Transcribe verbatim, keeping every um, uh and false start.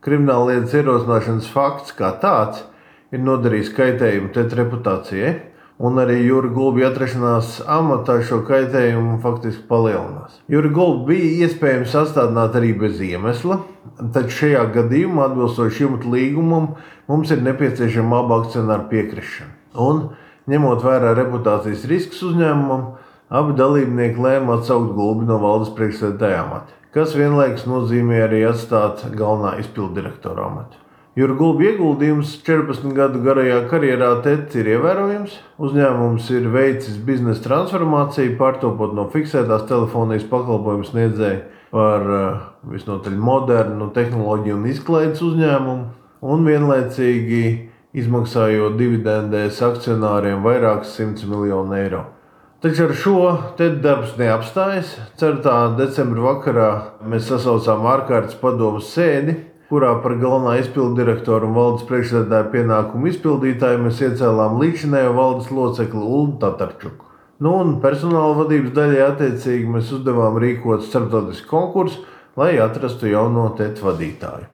krimināllietas ierosināšanas fakts kā tāds ir nodarījis kaitējumu TET reputācijai, un arī Jura Gulbja atrašanās amatā šo kaitējumu faktiski palielinās. Jura Gulbu bija iespējams sastādināt arī bez iemesla, taču šajā gadījumā atbilstoši jumta līgumam mums ir nepieciešama abu akcionāru piekrišana. Un, ņemot vērā reputācijas riskus uzņēmumam, abi dalībnieki lēma atsaukt Gulbi no valdes priekšsēdētāja amata, kas vienlaikus nozīmē arī atstāt galvenā izpilddirektora amatu. Jura Gulbja ieguldījums četrpadsmit gadu garajā karjerā TET ir ievērojams. Uzņēmums ir veicis biznesa transformāciju, pārtopot no fiksētās telefonijas pakalpojumu sniedzēju par visnotaļ modernu tehnoloģiju un izklaides uzņēmumu, un vienlaicīgi izmaksājot dividendēs akcionāriem vairākus simtus miljonu eiro. Taču ar šo TET darbs neapstājas. ceturtā decembra vakarā mēs sasaucām ārkārtas padomes sēdi, kurā par galvenā izpilddirektoru un valdes priekšsēdētāja pienākumu izpildītāju mēs iecēlām līdzinējo valdes locekli Uldu Tatarčuku. Nu, un personāla vadības daļai attiecīgi mēs uzdevām rīkot starptautisku konkursu, lai atrastu jauno TET vadītāju.